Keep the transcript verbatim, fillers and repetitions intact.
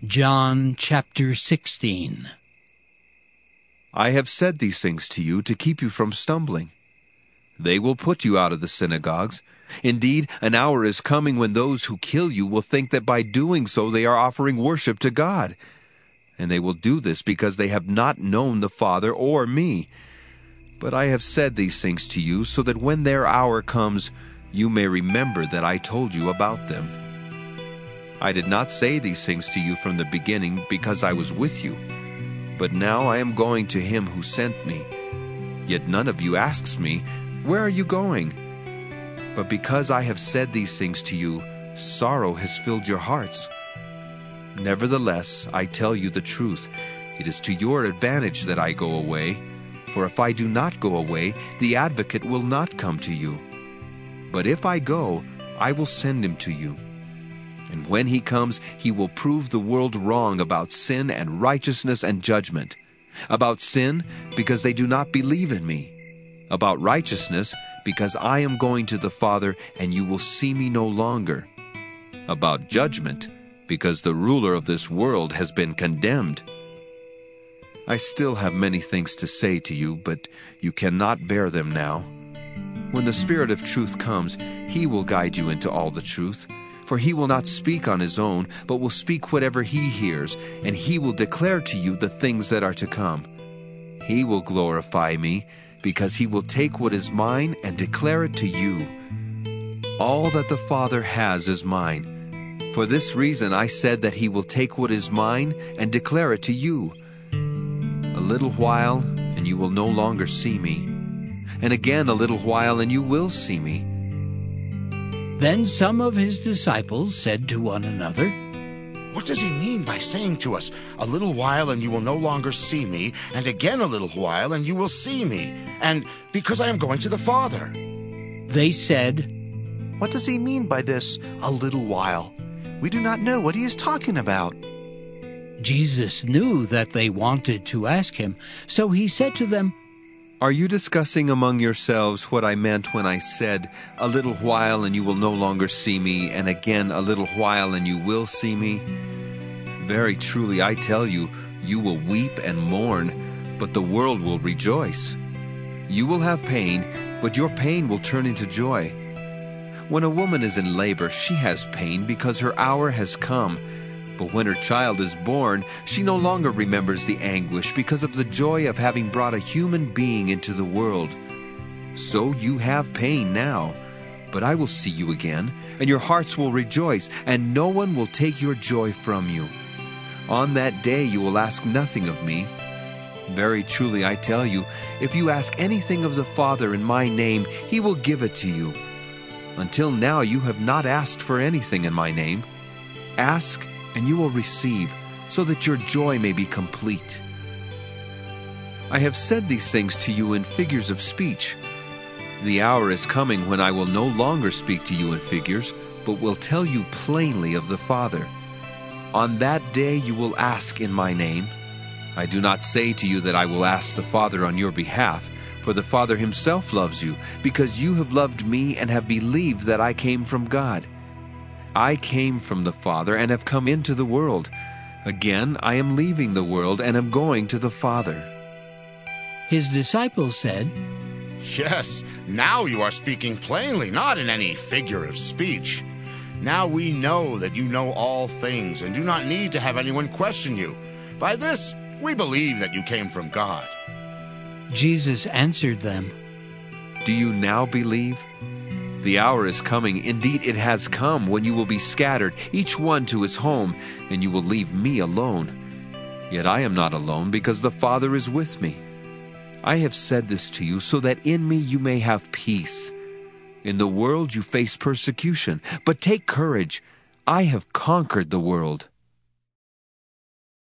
John chapter sixteen. I have said these things to you to keep you from stumbling. They will put you out of the synagogues. Indeed, an hour is coming when those who kill you will think that by doing so they are offering worship to God. And they will do this because they have not known the Father or me. But I have said these things to you so that when their hour comes, you may remember that I told you about them. I did not say these things to you from the beginning because I was with you. But now I am going to him who sent me. Yet none of you asks me, "Where are you going?" But because I have said these things to you, sorrow has filled your hearts. Nevertheless, I tell you the truth. It is to your advantage that I go away. For if I do not go away, the advocate will not come to you. But if I go, I will send him to you. And when he comes, he will prove the world wrong about sin and righteousness and judgment. About sin, because they do not believe in me. About righteousness, because I am going to the Father, and you will see me no longer. About judgment, because the ruler of this world has been condemned. I still have many things to say to you, but you cannot bear them now. When the Spirit of truth comes, he will guide you into all the truth. For he will not speak on his own, but will speak whatever he hears, and he will declare to you the things that are to come. He will glorify me, because he will take what is mine and declare it to you. All that the Father has is mine. For this reason I said that he will take what is mine and declare it to you. A little while, and you will no longer see me. And again a little while, and you will see me. Then some of his disciples said to one another, "What does he mean by saying to us, 'A little while and you will no longer see me,' and again a little while and you will see me, and because I am going to the Father?" They said, "What does he mean by this, 'a little while'? We do not know what he is talking about." Jesus knew that they wanted to ask him, so he said to them, Are you discussing among yourselves what I meant when I said, 'A little while and you will no longer see me, and again a little while and you will see me'? Very truly I tell you, you will weep and mourn, but the world will rejoice. You will have pain, but your pain will turn into joy. When a woman is in labor, she has pain because her hour has come. But when her child is born, she no longer remembers the anguish because of the joy of having brought a human being into the world. So you have pain now, but I will see you again, and your hearts will rejoice, and no one will take your joy from you. On that day you will ask nothing of me. Very truly I tell you, if you ask anything of the Father in my name, he will give it to you. Until now you have not asked for anything in my name. Ask, and you will receive, so that your joy may be complete. I have said these things to you in figures of speech. The hour is coming when I will no longer speak to you in figures, but will tell you plainly of the Father. On that day you will ask in my name. I do not say to you that I will ask the Father on your behalf, for the Father himself loves you, because you have loved me and have believed that I came from God. I came from the Father and have come into the world. Again, I am leaving the world and am going to the Father." His disciples said, "Yes, now you are speaking plainly, not in any figure of speech. Now we know that you know all things and do not need to have anyone question you. By this, we believe that you came from God." Jesus answered them, Do you now believe? The hour is coming, indeed it has come, when you will be scattered, each one to his home, and you will leave me alone. Yet I am not alone, because the Father is with me. I have said this to you, so that in me you may have peace. In the world you face persecution, but take courage. I have conquered the world.